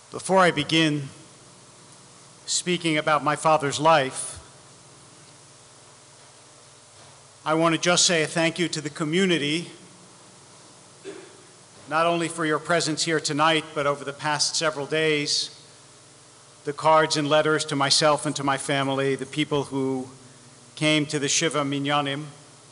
Before I begin speaking about my father's life, I want to just say a thank you to the community, not only for your presence here tonight, but over the past several days, the cards and letters to myself and to my family, the people who came to the Shiva Minyanim,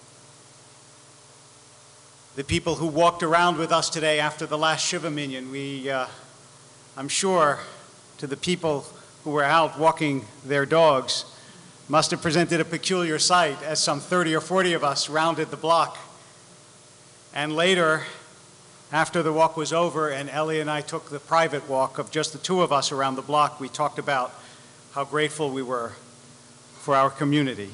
the people who walked around with us today after the last Shiva Minyan. I'm sure to the people who were out walking their dogs must have presented a peculiar sight as some 30 or 40 of us rounded the block. And later, after the walk was over and Ellie and I took the private walk of just the two of us around the block, we talked about how grateful we were for our community.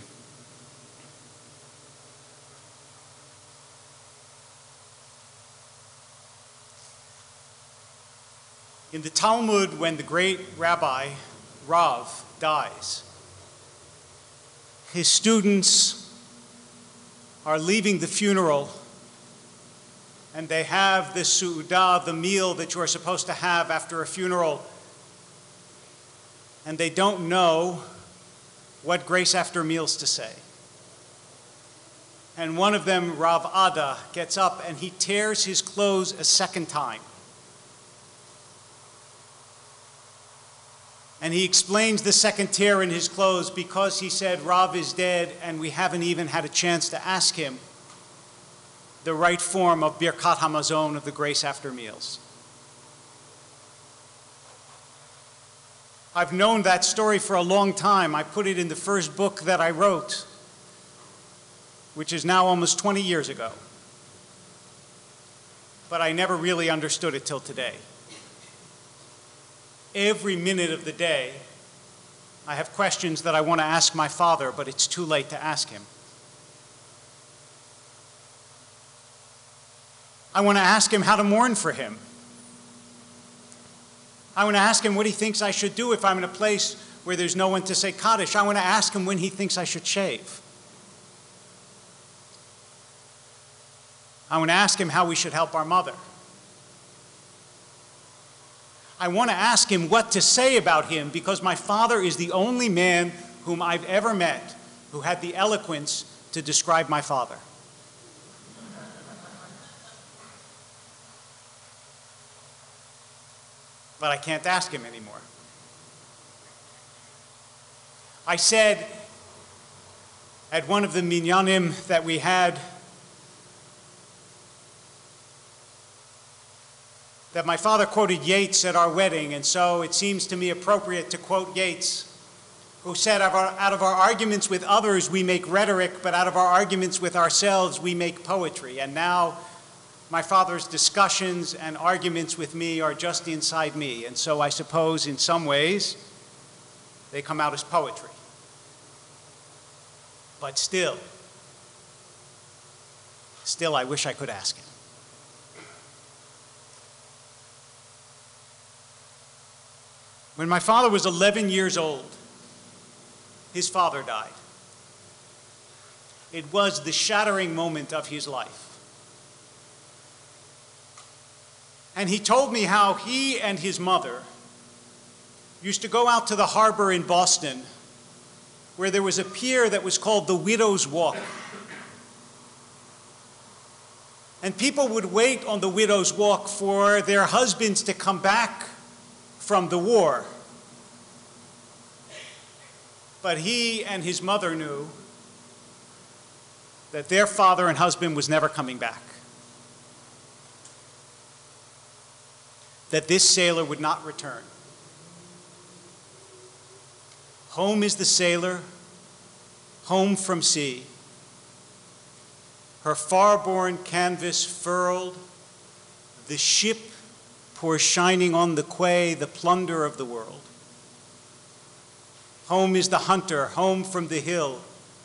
In the Talmud, when the great Rabbi Rav dies, his students are leaving the funeral and they have this su'udah, the meal that you're supposed to have after a funeral, and they don't know what grace after meals to say. And one of them, Rav Ada, gets up and he tears his clothes a second time. And he explains the second tear in his clothes because he said Rav is dead and we haven't even had a chance to ask him the right form of Birkat Hamazon, of the grace after meals. I've known that story for a long time. I put it in the first book that I wrote, which is now almost 20 years ago. But I never really understood it till today. Every minute of the day, I have questions that I want to ask my father, but it's too late to ask him. I want to ask him how to mourn for him. I want to ask him what he thinks I should do if I'm in a place where there's no one to say Kaddish. I want to ask him when he thinks I should shave. I want to ask him how we should help our mother. I want to ask him what to say about him because my father is the only man whom I've ever met who had the eloquence to describe my father. But I can't ask him anymore. I said at one of the minyanim that we had that my father quoted Yeats at our wedding, and so it seems to me appropriate to quote Yeats, who said, out of our arguments with others we make rhetoric, but out of our arguments with ourselves we make poetry. And now my father's discussions and arguments with me are just inside me, and so I suppose in some ways they come out as poetry. But still I wish I could ask him. When my father was 11 years old, his father died. It was the shattering moment of his life. And he told me how he and his mother used to go out to the harbor in Boston where there was a pier that was called the Widow's Walk. And people would wait on the Widow's Walk for their husbands to come back from the war. But he and his mother knew that their father and husband was never coming back. That this sailor would not return. Home is the sailor, home from sea. Her far-borne canvas furled, the ship pours shining on the quay, the plunder of the world. Home is the hunter, home from the hill.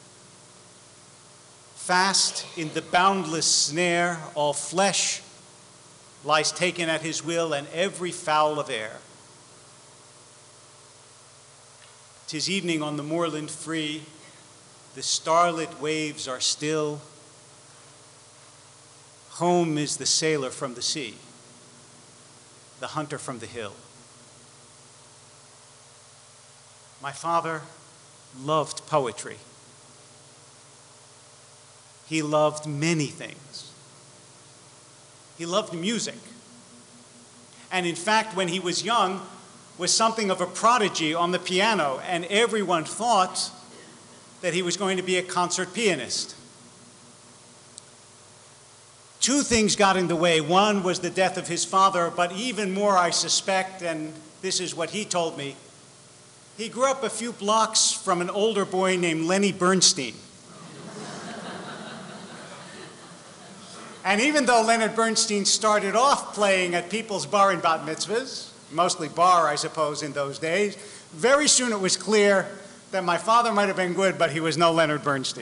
Fast in the boundless snare, all flesh lies taken at his will, and every fowl of air. 'Tis evening on the moorland free, the starlit waves are still. Home is the sailor from the sea, the hunter from the hill. My father loved poetry. He loved many things. He loved music. And in fact, when he was young, was something of a prodigy on the piano, and everyone thought that he was going to be a concert pianist. Two things got in the way. One was the death of his father, but even more, I suspect, and this is what he told me, he grew up a few blocks from an older boy named Lenny Bernstein. And even though Leonard Bernstein started off playing at people's bar and bat mitzvahs, mostly bar, I suppose, in those days, very soon it was clear that my father might have been good, but he was no Leonard Bernstein.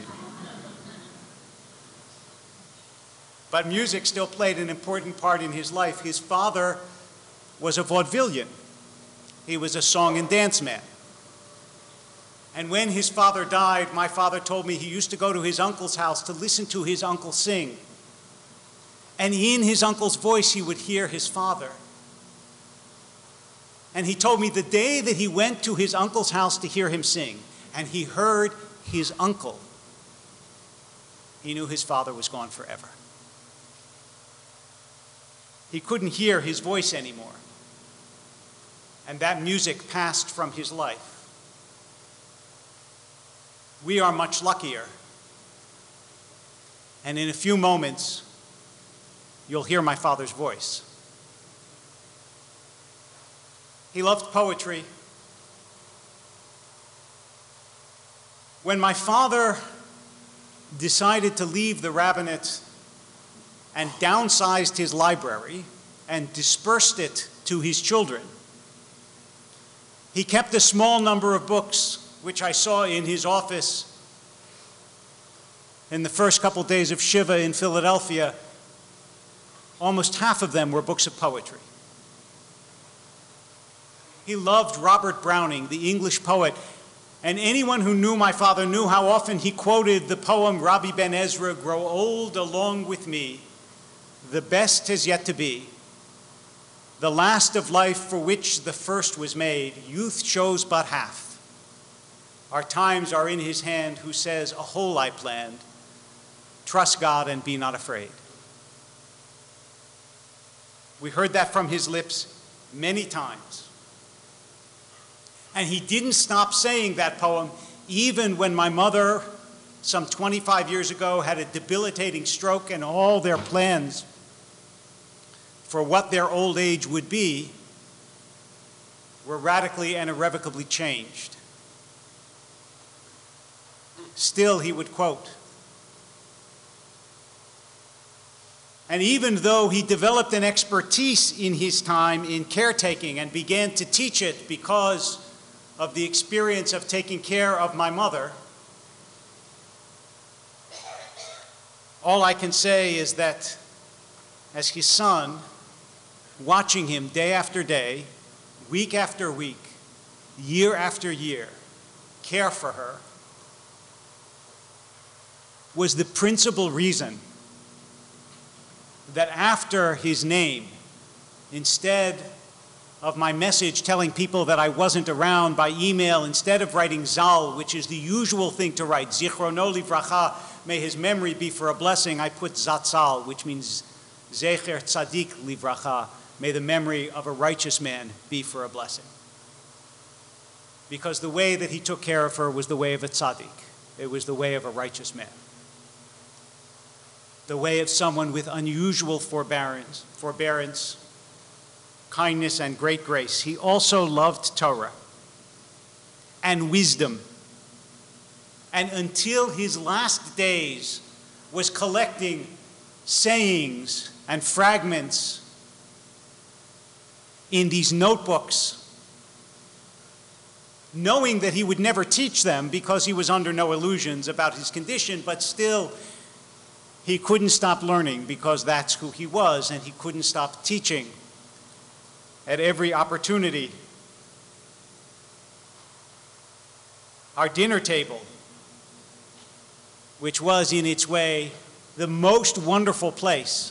But music still played an important part in his life. His father was a vaudevillian. He was a song and dance man. And when his father died, my father told me he used to go to his uncle's house to listen to his uncle sing. And in his uncle's voice, he would hear his father. And he told me the day that he went to his uncle's house to hear him sing, and he heard his uncle, he knew his father was gone forever. He couldn't hear his voice anymore. And that music passed from his life. We are much luckier. And in a few moments, you'll hear my father's voice. He loved poetry. When my father decided to leave the rabbinate and downsized his library and dispersed it to his children, he kept a small number of books, which I saw in his office in the first couple days of Shiva in Philadelphia. Almost half of them were books of poetry. He loved Robert Browning, the English poet, and anyone who knew my father knew how often he quoted the poem Rabbi Ben Ezra, "Grow old along with me, the best is yet to be. The last of life for which the first was made, youth shows but half. Our times are in his hand, who says, a whole I planned. Trust God and be not afraid." We heard that from his lips many times. And he didn't stop saying that poem even when my mother, some 25 years ago, had a debilitating stroke and all their plans for what their old age would be were radically and irrevocably changed. Still, he would quote. And even though he developed an expertise in his time in caretaking and began to teach it because of the experience of taking care of my mother, all I can say is that as his son, watching him day after day, week after week, year after year, care for her, was the principal reason that after his name, instead of my message telling people that I wasn't around by email, instead of writing Zal, which is the usual thing to write, Zichrono Livracha, may his memory be for a blessing, I put Zatzal, which means Zecher Tzadik Livracha, may the memory of a righteous man be for a blessing. Because the way that he took care of her was the way of a tzaddik. It was the way of a righteous man. The way of someone with unusual forbearance, kindness, and great grace. He also loved Torah and wisdom. And until his last days was collecting sayings and fragments in these notebooks, knowing that he would never teach them because he was under no illusions about his condition, but still he couldn't stop learning because that's who he was, and he couldn't stop teaching at every opportunity. Our dinner table, which was in its way the most wonderful place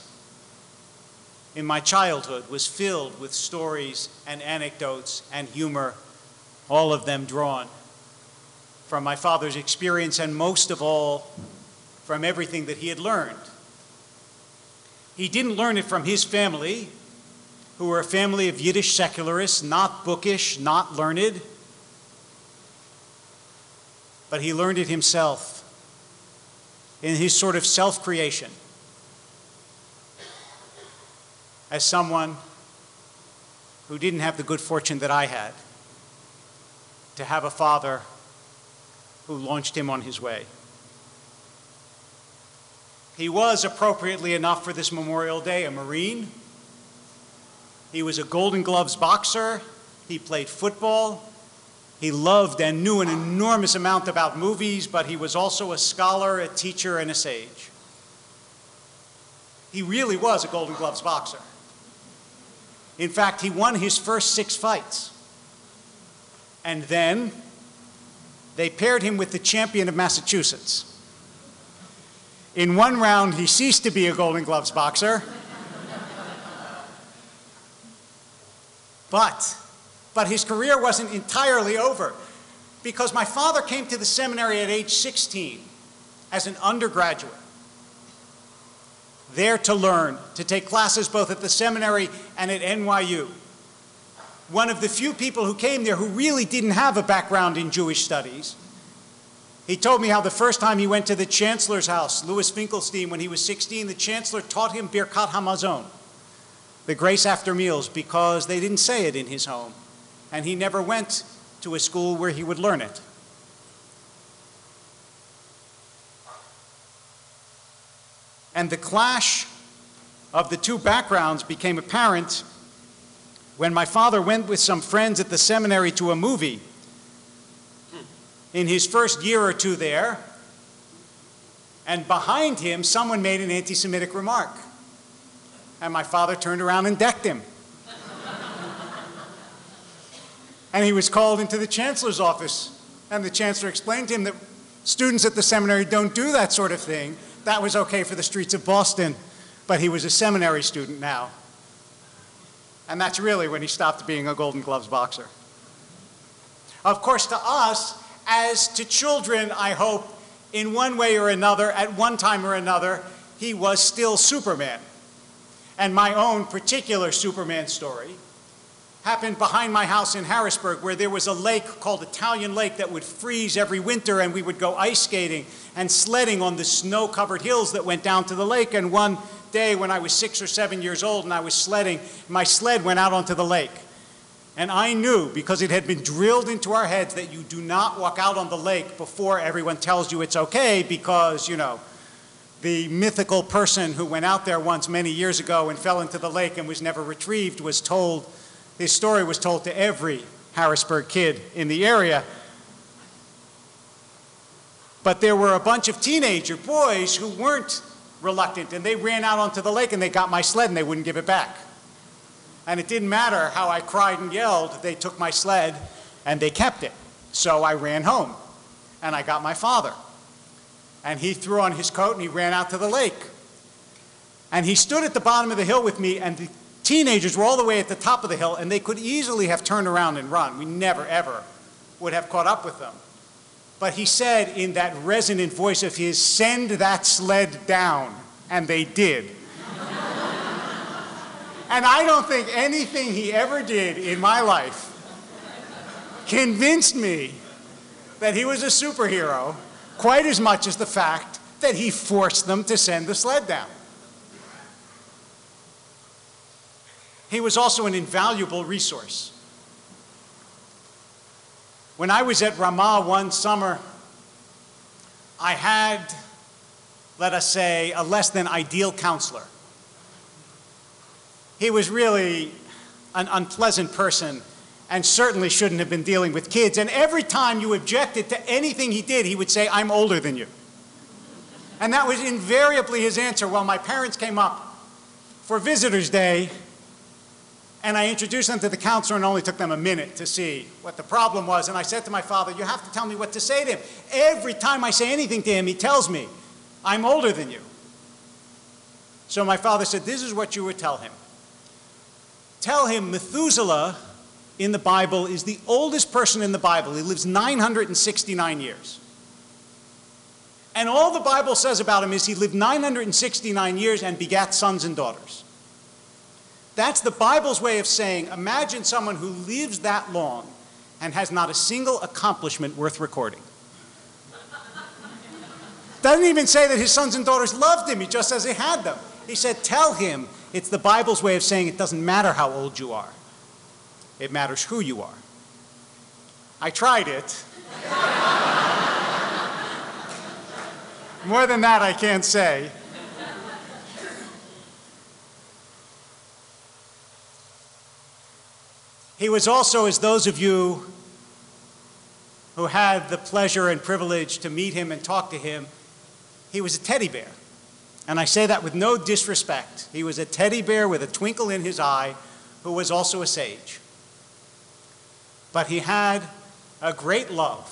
in my childhood, was filled with stories and anecdotes and humor all of them drawn from my father's experience and most of all from everything that he had learned. He didn't learn it from his family, who were a family of Yiddish secularists, not bookish, not learned, but he learned it himself in his sort of self-creation as someone who didn't have the good fortune that I had to have a father who launched him on his way. He was, appropriately enough for this Memorial Day, a Marine. He was a Golden Gloves boxer. He played football. He loved and knew an enormous amount about movies, but he was also a scholar, a teacher, and a sage. He really was a Golden Gloves boxer. In fact, he won his first 6 fights. And then they paired him with the champion of Massachusetts. In one round, he ceased to be a Golden Gloves boxer. But his career wasn't entirely over, because my father came to the seminary at age 16 as an undergraduate, there to learn, to take classes both at the seminary and at NYU. One of the few people who came there who really didn't have a background in Jewish studies. He told me how the first time he went to the chancellor's house, Louis Finkelstein, when he was 16, the chancellor taught him Birkat HaMazon, the grace after meals, because they didn't say it in his home. And he never went to a school where he would learn it. And the clash of the two backgrounds became apparent when my father went with some friends at the seminary to a movie. In his first year or two there, and behind him, someone made an anti-Semitic remark. And my father turned around and decked him. And he was called into the chancellor's office, and the chancellor explained to him that students at the seminary don't do that sort of thing. That was okay for the streets of Boston, but he was a seminary student now. And that's really when he stopped being a Golden Gloves boxer. Of course, to us, as to children, I hope, in one way or another, at one time or another, he was still Superman. And my own particular Superman story happened behind my house in Harrisburg, where there was a lake called Italian Lake that would freeze every winter, and we would go ice skating and sledding on the snow-covered hills that went down to the lake. And one day when I was 6 or 7 years old and I was sledding, my sled went out onto the lake. And I knew, because it had been drilled into our heads, that you do not walk out on the lake before everyone tells you it's okay, because, you know, the mythical person who went out there once many years ago and fell into the lake and was never retrieved was told, his story was told to every Harrisburg kid in the area. But there were a bunch of teenager boys who weren't reluctant, and they ran out onto the lake and they got my sled and they wouldn't give it back. And it didn't matter how I cried and yelled, they took my sled and they kept it. So I ran home and I got my father. And he threw on his coat and he ran out to the lake. And he stood at the bottom of the hill with me, and the teenagers were all the way at the top of the hill, and they could easily have turned around and run. We never, ever would have caught up with them. But he said in that resonant voice of his, "Send that sled down." And they did. And I don't think anything he ever did in my life convinced me that he was a superhero quite as much as the fact that he forced them to send the sled down. He was also an invaluable resource. When I was at Ramah one summer, I had, let us say, a less than ideal counselor. He was really an unpleasant person and certainly shouldn't have been dealing with kids. And every time you objected to anything he did, he would say, "I'm older than you." And that was invariably his answer. Well, my parents came up for Visitor's Day, and I introduced them to the counselor, and it only took them a minute to see what the problem was. And I said to my father, "You have to tell me what to say to him. Every time I say anything to him, he tells me, 'I'm older than you.'" So my father said, "This is what you would tell him. Tell him Methuselah in the Bible is the oldest person in the Bible. He lives 969 years. And all the Bible says about him is he lived 969 years and begat sons and daughters. That's the Bible's way of saying, imagine someone who lives that long and has not a single accomplishment worth recording. Doesn't even say that his sons and daughters loved him, he just says he had them. He said, tell him it's the Bible's way of saying it doesn't matter how old you are. It matters who you are. I tried it. More than that, I can't say. He was also, as those of you who had the pleasure and privilege to meet him and talk to him, he was a teddy bear. And I say that with no disrespect. He was a teddy bear with a twinkle in his eye who was also a sage. But he had a great love.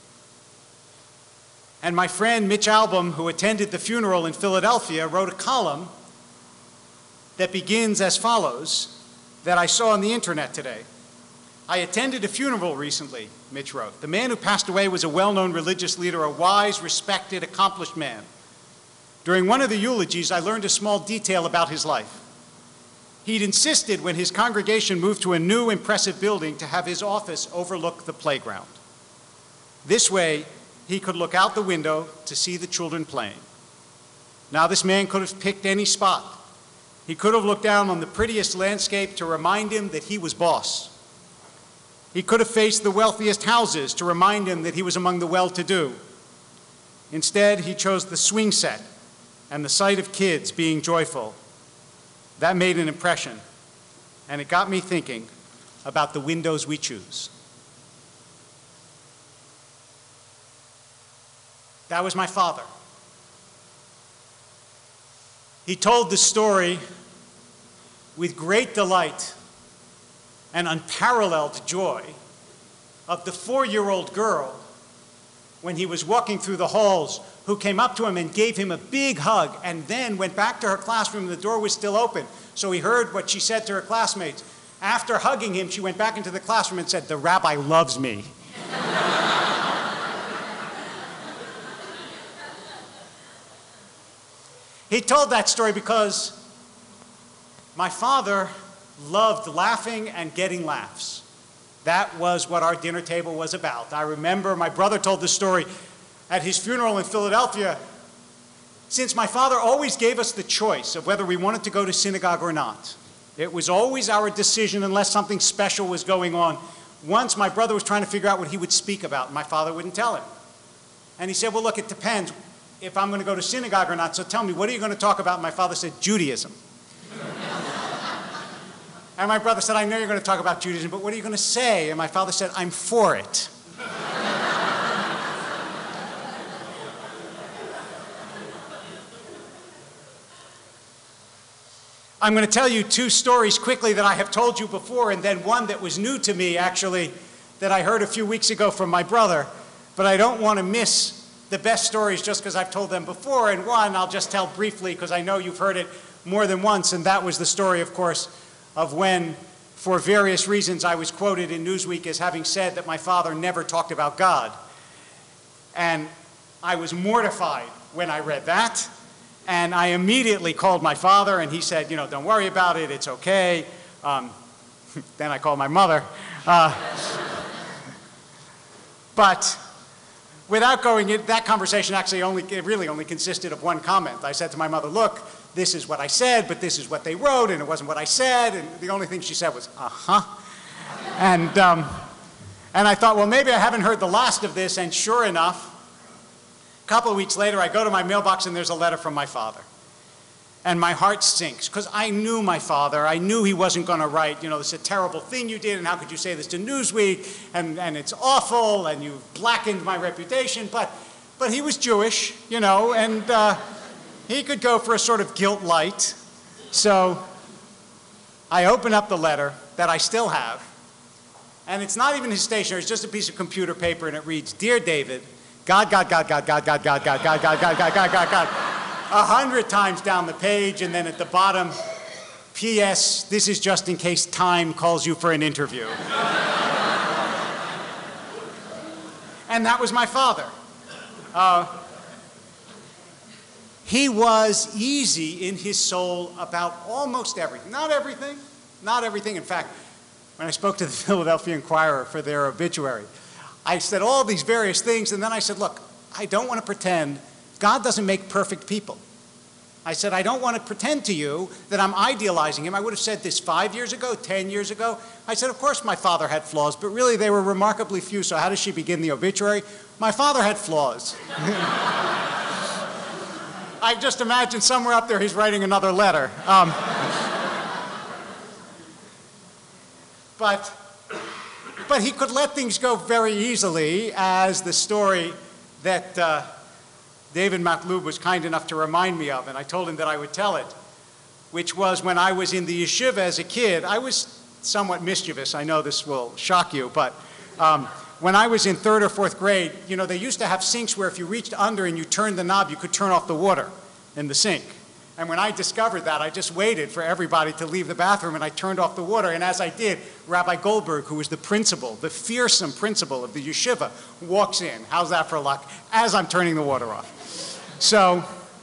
And my friend Mitch Albom, who attended the funeral in Philadelphia, wrote a column that begins as follows, that I saw on the internet today. I attended a funeral recently, Mitch wrote. The man who passed away was a well-known religious leader, a wise, respected, accomplished man. During one of the eulogies, I learned a small detail about his life. He'd insisted when his congregation moved to a new, impressive building to have his office overlook the playground. This way, he could look out the window to see the children playing. Now, this man could have picked any spot. He could have looked down on the prettiest landscape to remind him that he was boss. He could have faced the wealthiest houses to remind him that he was among the well-to-do. Instead, he chose the swing set and the sight of kids being joyful. That made an impression, and it got me thinking about the windows we choose. That was my father. He told the story with great delight and unparalleled joy of the 4-year-old girl when he was walking through the halls who came up to him and gave him a big hug and then went back to her classroom and the door was still open. So he heard what she said to her classmates. After hugging him, she went back into the classroom and said, "The rabbi loves me." He told that story because my father loved laughing and getting laughs. That was what our dinner table was about. I remember my brother told this story at his funeral in Philadelphia. Since my father always gave us the choice of whether we wanted to go to synagogue or not, it was always our decision unless something special was going on. Once my brother was trying to figure out what he would speak about, and my father wouldn't tell him. And he said, well, look, it depends if I'm going to go to synagogue or not, so tell me, what are you going to talk about? And my father said, Judaism. And my brother said, I know you're going to talk about Judaism, but what are you going to say? And my father said, I'm for it. I'm going to tell you 2 stories quickly that I have told you before, and then one that was new to me, actually, that I heard a few weeks ago from my brother. But I don't want to miss the best stories just because I've told them before. And one I'll just tell briefly because I know you've heard it more than once, and that was the story, of course, of when, for various reasons, I was quoted in Newsweek as having said that my father never talked about God. And I was mortified when I read that. And I immediately called my father, and he said, you know, don't worry about it, it's okay. Then I called my mother. But without going in, that conversation actually really only consisted of one comment. I said to my mother, look, this is what I said, but this is what they wrote, and it wasn't what I said, and the only thing she said was, uh-huh. And I thought, well, maybe I haven't heard the last of this, and sure enough, a couple of weeks later, I go to my mailbox, and there's a letter from my father. And my heart sinks, because I knew my father. I knew he wasn't going to write, you know, this is a terrible thing you did, and how could you say this to Newsweek, and it's awful, and you've blackened my reputation. But he was Jewish, you know, and he could go for a sort of guilt light. So I open up the letter that I still have, and it's not even his stationery, it's just a piece of computer paper, and it reads, Dear David, God, 100 times down the page, and then at the bottom, P.S., this is just in case Time calls you for an interview. And that was my father. He was easy in his soul about almost everything. Not everything, not everything. In fact, when I spoke to the Philadelphia Inquirer for their obituary, I said all these various things, and then I said, look, I don't want to pretend. God doesn't make perfect people. I said, I don't want to pretend to you that I'm idealizing him. I would have said this 5 years ago, 10 years ago. I said, of course my father had flaws, but really they were remarkably few, so how does she begin the obituary? My father had flaws. I just imagine somewhere up there he's writing another letter. But he could let things go very easily, as the story that David Matlub was kind enough to remind me of, and I told him that I would tell it, which was when I was in the yeshiva as a kid. I was somewhat mischievous. I know this will shock you, but when I was in 3rd or 4th grade, you know, they used to have sinks where if you reached under and you turned the knob, you could turn off the water in the sink. And when I discovered that, I just waited for everybody to leave the bathroom, and I turned off the water. And as I did, Rabbi Goldberg, who was the principal, the fearsome principal of the yeshiva, walks in. How's that for luck? As I'm turning the water off. So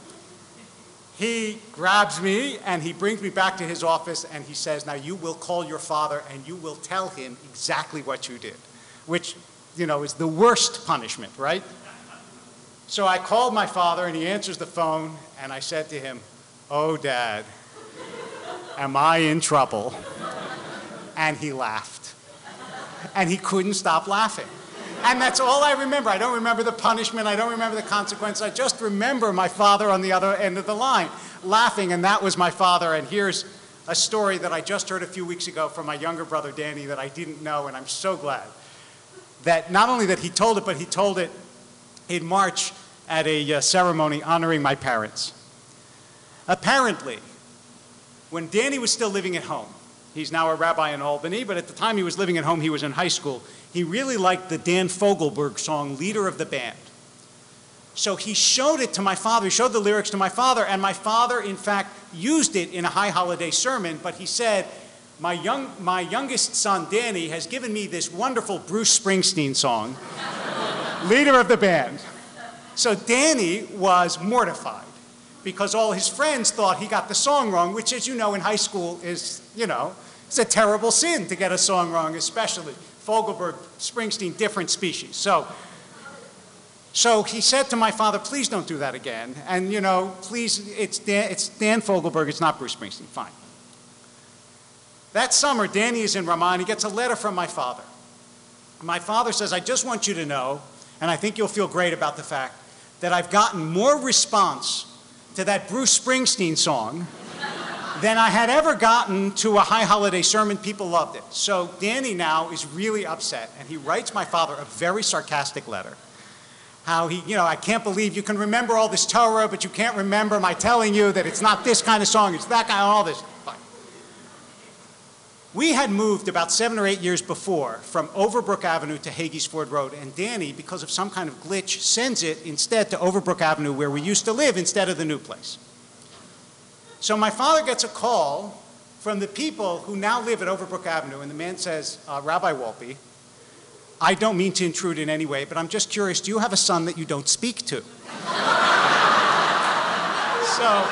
he grabs me, and he brings me back to his office, and he says, now you will call your father, and you will tell him exactly what you did, which, you know, is the worst punishment, right? So I called my father, and he answers the phone, and I said to him, oh, Dad, am I in trouble? And he laughed. And he couldn't stop laughing. And that's all I remember. I don't remember the punishment. I don't remember the consequence. I just remember my father on the other end of the line laughing, and that was my father. And here's a story that I just heard a few weeks ago from my younger brother, Danny, that I didn't know, and I'm so glad that not only that he told it, but he told it in March at a ceremony honoring my parents. Apparently, when Danny was still living at home, he's now a rabbi in Albany, but at the time he was living at home, he was in high school, he really liked the Dan Fogelberg song, Leader of the Band. So he showed it to my father, he showed the lyrics to my father, and my father, in fact, used it in a high holiday sermon, but he said, my youngest son, Danny, has given me this wonderful Bruce Springsteen song, Leader of the Band. So Danny was mortified, because all his friends thought he got the song wrong, which, as you know, in high school is, you know, it's a terrible sin to get a song wrong, especially Fogelberg, Springsteen, different species. So he said to my father, please don't do that again. And, you know, please, it's Dan Fogelberg, it's not Bruce Springsteen, fine. That summer, Danny is in Ramah, and he gets a letter from my father. My father says, I just want you to know, and I think you'll feel great about the fact, that I've gotten more response to that Bruce Springsteen song than I had ever gotten to a high holiday sermon. People loved it. So Danny now is really upset, and he writes my father a very sarcastic letter. How he, you know, I can't believe you can remember all this Torah, but you can't remember my telling you that it's not this kind of song, it's that kind of all this. Fine. We had moved about 7 or 8 years before from Overbrook Avenue to Hagey's Ford Road, and Danny, because of some kind of glitch, sends it instead to Overbrook Avenue, where we used to live, instead of the new place. So my father gets a call from the people who now live at Overbrook Avenue, and the man says, Rabbi Wolpe, I don't mean to intrude in any way, but I'm just curious, do you have a son that you don't speak to? So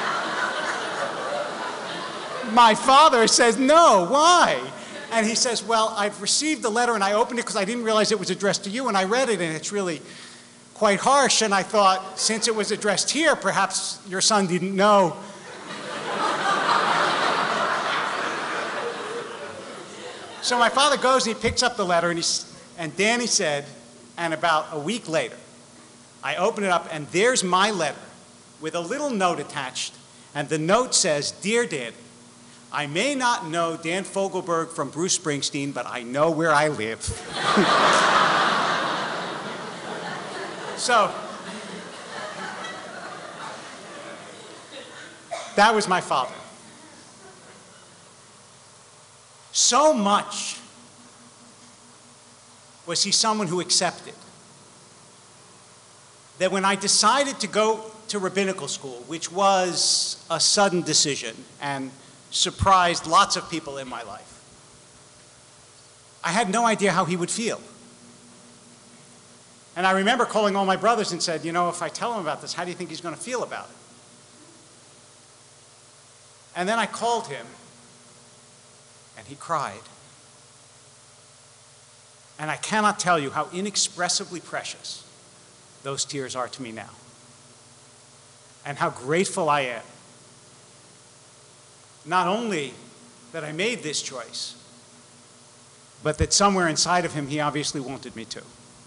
my father says, no, why? And he says, well, I've received the letter, and I opened it because I didn't realize it was addressed to you, and I read it, and it's really quite harsh, and I thought, since it was addressed here, perhaps your son didn't know. So my father goes, and he picks up the letter, and Danny said, and about a week later, I open it up, and there's my letter with a little note attached, and the note says, Dear Daddy, I may not know Dan Fogelberg from Bruce Springsteen, but I know where I live. So, that was my father. So much was he someone who accepted that when I decided to go to rabbinical school, which was a sudden decision and surprised lots of people in my life, I had no idea how he would feel. And I remember calling all my brothers and said, you know, if I tell him about this, how do you think he's going to feel about it? And then I called him, and he cried. And I cannot tell you how inexpressibly precious those tears are to me now, and how grateful I am, not only that I made this choice, but that somewhere inside of him, he obviously wanted me to.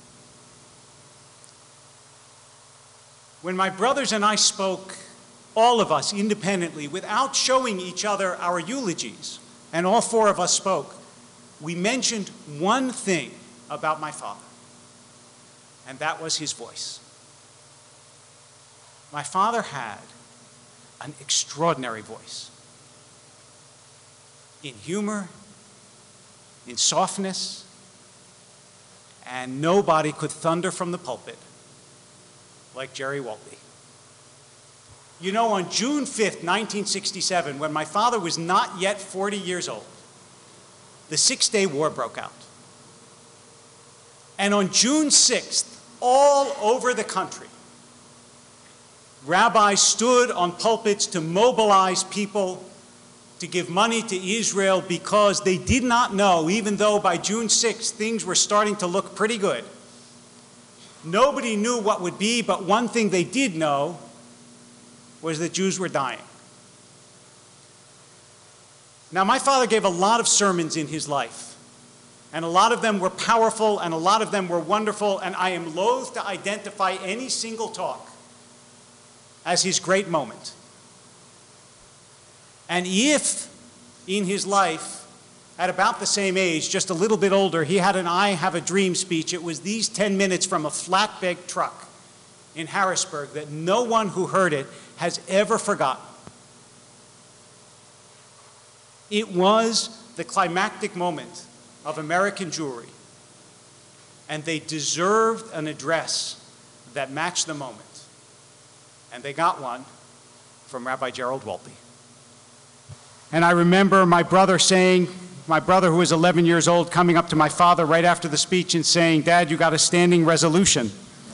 When my brothers and I spoke, all of us independently, without showing each other our eulogies, and all four of us spoke, we mentioned one thing about my father, and that was his voice. My father had an extraordinary voice, in humor, in softness, and nobody could thunder from the pulpit like Jerry Wolpe. You know, on June 5th, 1967, when my father was not yet 40 years old, the Six-Day War broke out. And on June 6th, all over the country, rabbis stood on pulpits to mobilize people to give money to Israel because they did not know, even though by June 6th things were starting to look pretty good. Nobody knew what would be, but one thing they did know was that Jews were dying. Now, my father gave a lot of sermons in his life, and a lot of them were powerful, and a lot of them were wonderful, and I am loath to identify any single talk as his great moment. And if in his life, at about the same age, just a little bit older, he had an I Have a Dream speech, it was these 10 minutes from a flatbed truck in Harrisburg that no one who heard it has ever forgotten. It was the climactic moment of American Jewry, and they deserved an address that matched the moment. And they got one from Rabbi Gerald Wolpe. And I remember my brother who was 11 years old, coming up to my father right after the speech and saying, "Dad, you got a standing resolution."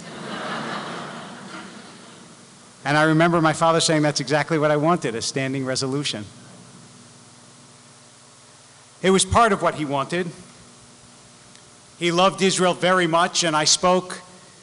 And I remember my father saying, "That's exactly what I wanted, a standing resolution." It was part of what he wanted. He loved Israel very much, and I spoke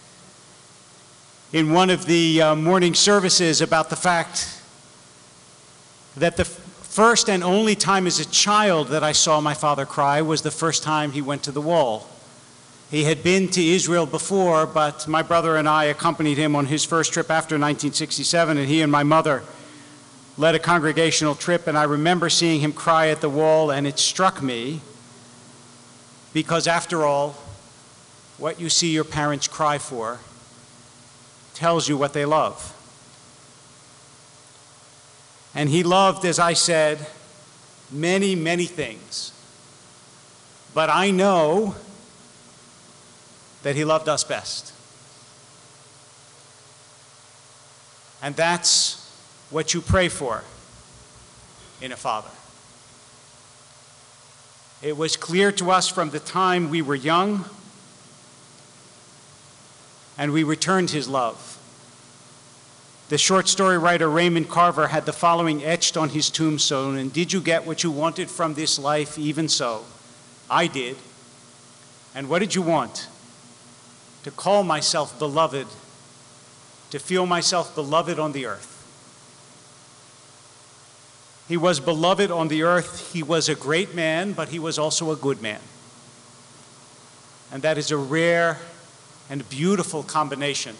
in one of the morning services about the fact that the first and only time as a child that I saw my father cry was the first time he went to the wall. He had been to Israel before, but my brother and I accompanied him on his first trip after 1967, and he and my mother led a congregational trip, and I remember seeing him cry at the wall, and it struck me because, after all, what you see your parents cry for tells you what they love. And he loved, as I said, many, many things. But I know that he loved us best. And that's what you pray for in a father. It was clear to us from the time we were young, and we returned his love. The short story writer Raymond Carver had the following etched on his tombstone: "And did you get what you wanted from this life? Even so, I did. And what did you want? To call myself beloved, to feel myself beloved on the earth." He was beloved on the earth. He was a great man, but he was also a good man. And that is a rare and beautiful combination.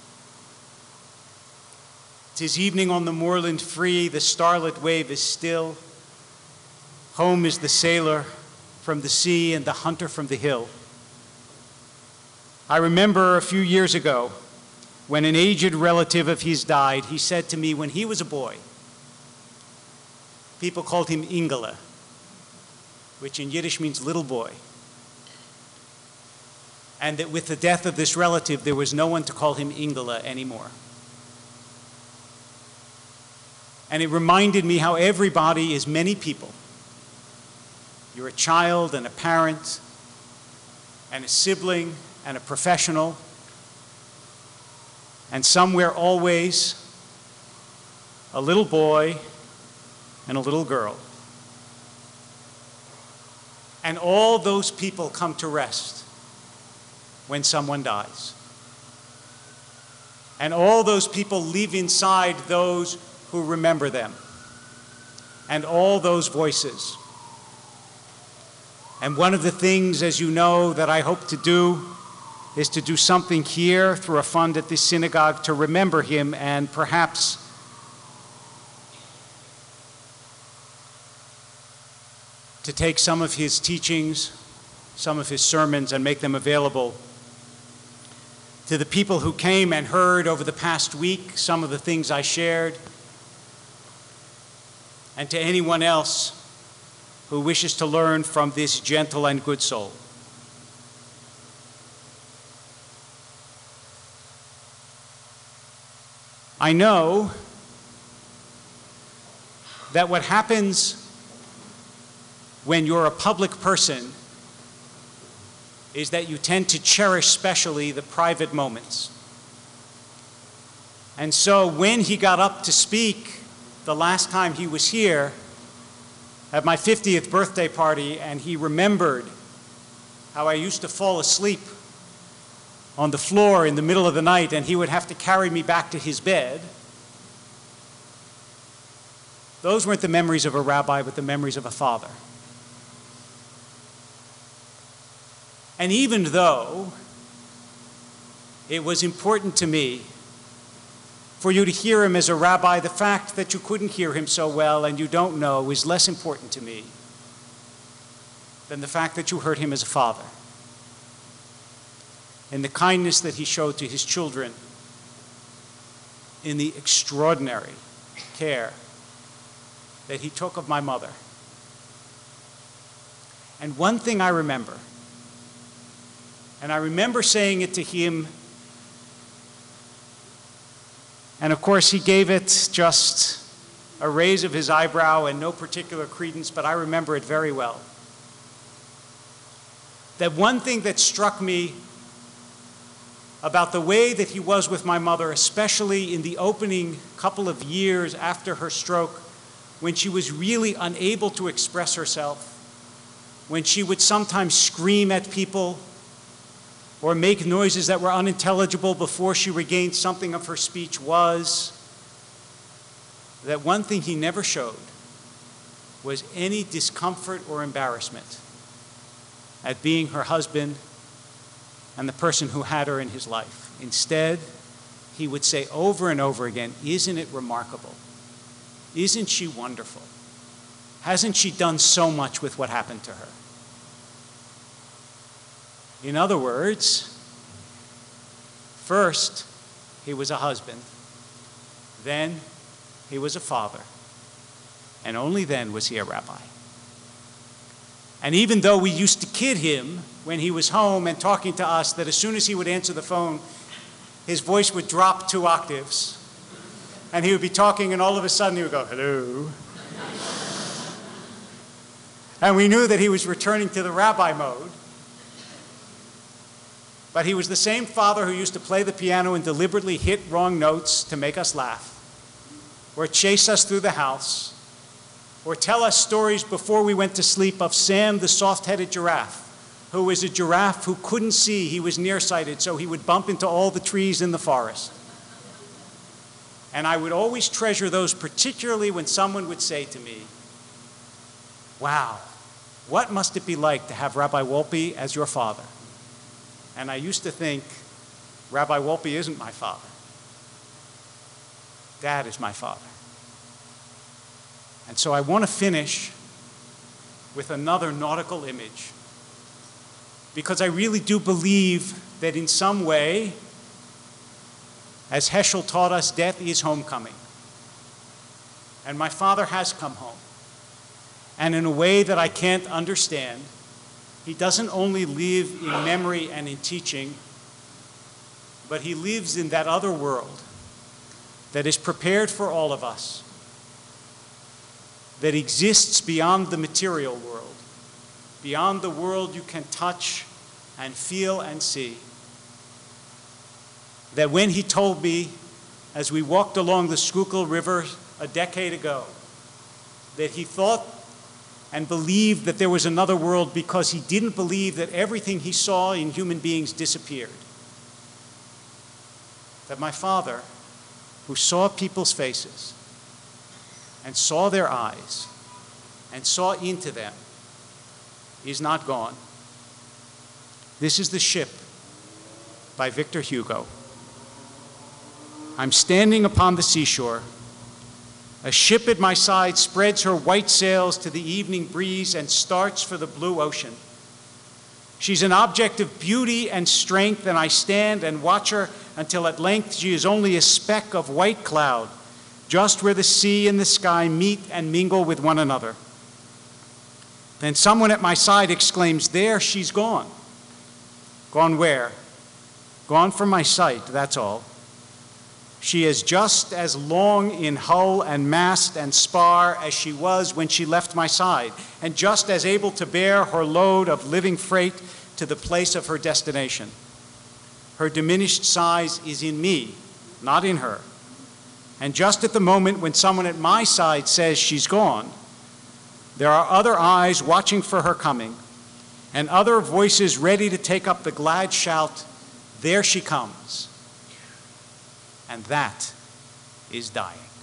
'Tis evening on the moorland free, the starlit wave is still. Home is the sailor from the sea and the hunter from the hill. I remember a few years ago when an aged relative of his died. He said to me, when he was a boy, people called him Ingele, which in Yiddish means little boy. And that with the death of this relative, there was no one to call him Ingele anymore. And it reminded me how everybody is many people. You're a child and a parent and a sibling and a professional and somewhere always a little boy and a little girl. And all those people come to rest when someone dies. And all those people leave inside those who remember them, and all those voices. And one of the things, as you know, that I hope to do is to do something here through a fund at this synagogue to remember him and perhaps to take some of his teachings, some of his sermons, and make them available to the people who came and heard over the past week some of the things I shared, and to anyone else who wishes to learn from this gentle and good soul. I know that what happens when you're a public person is that you tend to cherish especially the private moments. And so when he got up to speak the last time he was here at my 50th birthday party, and he remembered how I used to fall asleep on the floor in the middle of the night and he would have to carry me back to his bed, those weren't the memories of a rabbi, but the memories of a father. And even though it was important to me for you to hear him as a rabbi, the fact that you couldn't hear him so well and you don't know is less important to me than the fact that you heard him as a father, in the kindness that he showed to his children, in the extraordinary care that he took of my mother. And one thing I remember, and I remember saying it to him, and of course he gave it just a raise of his eyebrow and no particular credence, but I remember it very well. That one thing that struck me about the way that he was with my mother, especially in the opening couple of years after her stroke, when she was really unable to express herself, when she would sometimes scream at people or make noises that were unintelligible before she regained something of her speech, was that one thing he never showed was any discomfort or embarrassment at being her husband and the person who had her in his life. Instead, he would say over and over again, "Isn't it remarkable? Isn't she wonderful? Hasn't she done so much with what happened to her?" In other words, first, he was a husband, then he was a father, and only then was he a rabbi. And even though we used to kid him when he was home and talking to us that as soon as he would answer the phone, his voice would drop 2 octaves, and he would be talking and all of a sudden he would go, "Hello." And we knew that he was returning to the rabbi mode. But he was the same father who used to play the piano and deliberately hit wrong notes to make us laugh, or chase us through the house, or tell us stories before we went to sleep of Sam the soft-headed giraffe, who was a giraffe who couldn't see. He was nearsighted, so he would bump into all the trees in the forest. And I would always treasure those, particularly when someone would say to me, "Wow, what must it be like to have Rabbi Wolpe as your father?" And I used to think, Rabbi Wolpe isn't my father. Dad is my father. And so I want to finish with another nautical image, because I really do believe that in some way, as Heschel taught us, death is homecoming. And my father has come home. And in a way that I can't understand, he doesn't only live in memory and in teaching, but he lives in that other world that is prepared for all of us, that exists beyond the material world, beyond the world you can touch and feel and see. that when he told me, as we walked along the Schuylkill River a decade ago, that he thought and believed that there was another world because he didn't believe that everything he saw in human beings disappeared. That my father, who saw people's faces and saw their eyes and saw into them, is not gone. This is The Ship by Victor Hugo. I'm standing upon the seashore. A ship at my side spreads her white sails to the evening breeze and starts for the blue ocean. She's an object of beauty and strength, and I stand and watch her until at length she is only a speck of white cloud, just where the sea and the sky meet and mingle with one another. Then someone at my side exclaims, "There, she's gone." Gone where? Gone from my sight, that's all. She is just as long in hull and mast and spar as she was when she left my side, and just as able to bear her load of living freight to the place of her destination. Her diminished size is in me, not in her. And just at the moment when someone at my side says she's gone, there are other eyes watching for her coming, and other voices ready to take up the glad shout, "There she comes." And that is dying.